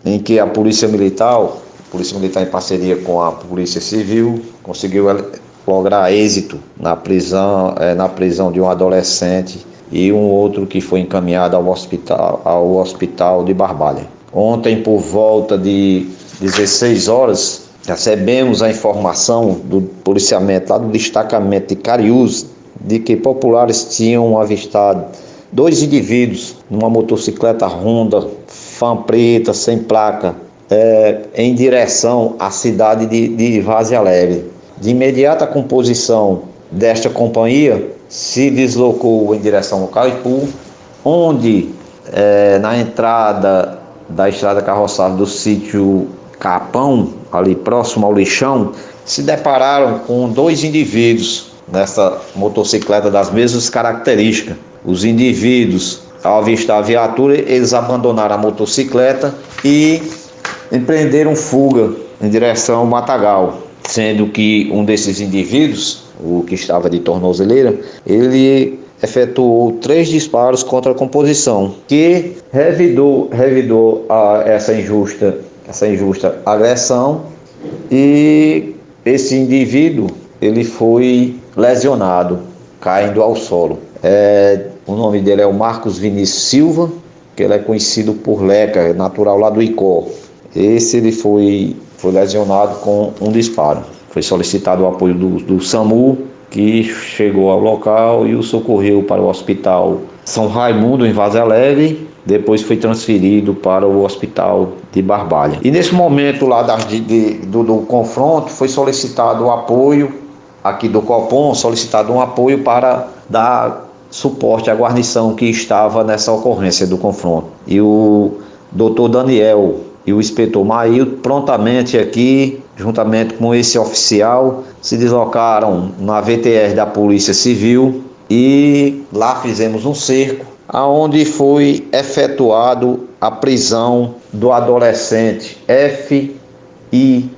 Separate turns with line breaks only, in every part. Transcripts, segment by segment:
em que a Polícia Militar em parceria com a Polícia Civil, conseguiu lograr êxito na prisão de um adolescente e um outro que foi encaminhado ao hospital de Barbalha. Ontem, por volta de 16 horas, recebemos a informação do policiamento lá do destacamento de Cariús de que populares tinham avistado 2 indivíduos numa motocicleta Honda Fan preta, sem placa, em direção à cidade de Várzea Alegre. De imediato, a composição desta companhia se deslocou em direção ao Caipu, onde, na entrada da estrada carroçável do sítio Capão, ali próximo ao lixão, se depararam com 2 indivíduos nessa motocicleta das mesmas características. Os indivíduos, ao avistar a viatura, eles abandonaram a motocicleta e empreenderam fuga em direção ao Matagal, sendo que um desses indivíduos, o que estava de tornozeleira, ele efetuou 3 disparos contra a composição, que revidou essa injusta agressão, e esse indivíduo ele foi lesionado, caindo ao solo. O nome dele é o Marcos Vinícius Silva, que ele é conhecido por Leca, natural lá do Icó. Ele foi lesionado com um disparo. Foi solicitado o apoio do SAMU, que chegou ao local e o socorreu para o Hospital São Raimundo, em Várzea Alegre. Depois foi transferido para o Hospital de Barbalha. E nesse momento lá do confronto, foi solicitado o apoio aqui do Copom, solicitado um apoio para dar suporte à guarnição que estava nessa ocorrência do confronto. E o doutor Daniel e o inspetor Maílton prontamente aqui, juntamente com esse oficial, se deslocaram na VTR da Polícia Civil e lá fizemos um cerco, aonde foi efetuado a prisão do adolescente FIGN.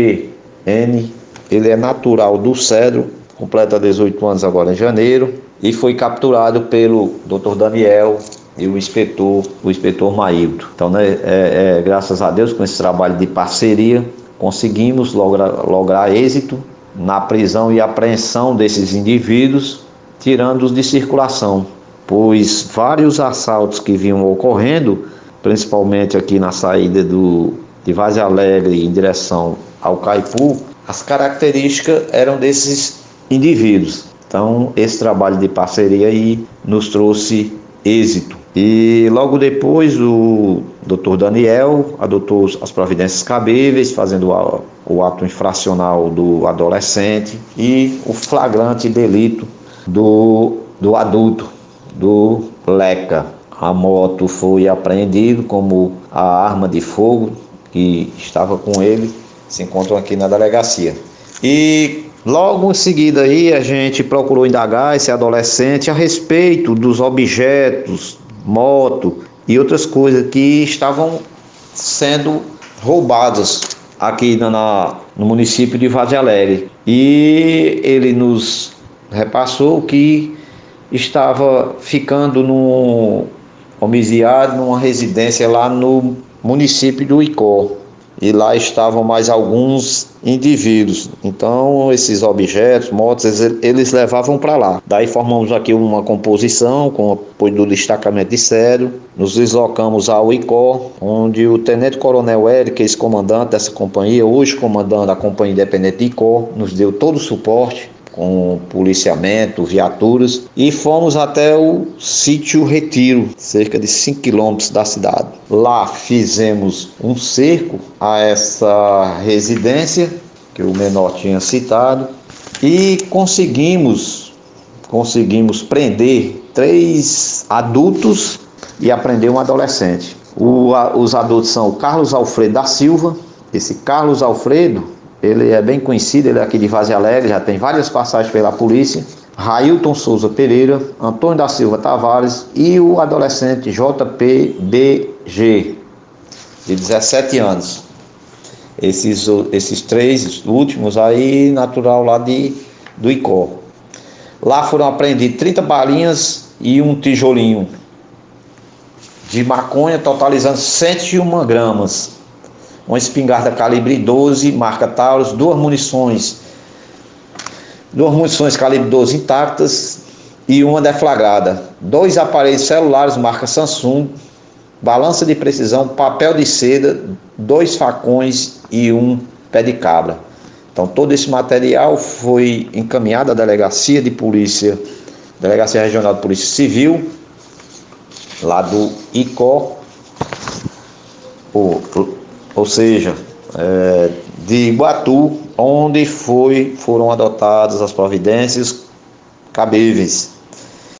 Ele é natural do Cedro, completa 18 anos agora em janeiro, e foi capturado pelo Dr. Daniel e o inspetor Maílton. Então, graças a Deus, com esse trabalho de parceria, conseguimos lograr êxito na prisão e apreensão desses indivíduos, tirando-os de circulação, pois vários assaltos que vinham ocorrendo, principalmente aqui na saída de Várzea Alegre em direção ao Caipu, as características eram desses indivíduos. Então, esse trabalho de parceria aí nos trouxe êxito. E logo depois o doutor Daniel adotou as providências cabíveis, fazendo o ato infracional do adolescente e o flagrante delito do adulto, do Leca. A moto foi apreendida, como a arma de fogo que estava com ele se encontram aqui na delegacia. E logo em seguida aí a gente procurou indagar esse adolescente a respeito dos objetos, moto e outras coisas que estavam sendo roubadas aqui no município de Várzea Alegre. E ele nos repassou que estava ficando homiciado numa residência lá no município do Icó. E lá estavam mais alguns indivíduos. Então, esses objetos, motos, eles levavam para lá. Daí formamos aqui uma composição com o apoio do destacamento de Cedro. Nos deslocamos ao Icó, onde o tenente-coronel Eric, ex-comandante dessa companhia, hoje comandando a companhia independente de Icó, nos deu todo o suporte, com policiamento, viaturas, e fomos até o sítio Retiro, cerca de 5 quilômetros da cidade. Lá fizemos um cerco a essa residência que o menor tinha citado e conseguimos prender 3 adultos e apreender um adolescente. Os adultos são o Carlos Alfredo da Silva. Esse Carlos Alfredo, ele é bem conhecido, ele é aqui de Várzea Alegre, já tem várias passagens pela polícia. Railton Souza Pereira, Antônio da Silva Tavares e o adolescente JPBG, de 17 anos. Esses 3 últimos aí, natural lá do Icó. Lá foram apreendidos 30 balinhas e um tijolinho de maconha, totalizando 101 gramas. uma espingarda calibre 12, marca Taurus, duas munições calibre 12 intactas e uma deflagrada, 2 aparelhos celulares marca Samsung, balança de precisão, papel de seda, 2 facões e um pé de cabra. Então todo esse material foi encaminhado à Delegacia Regional de Polícia Civil, lá do ICO, ou seja, de Iguatu, onde foram adotadas as providências cabíveis.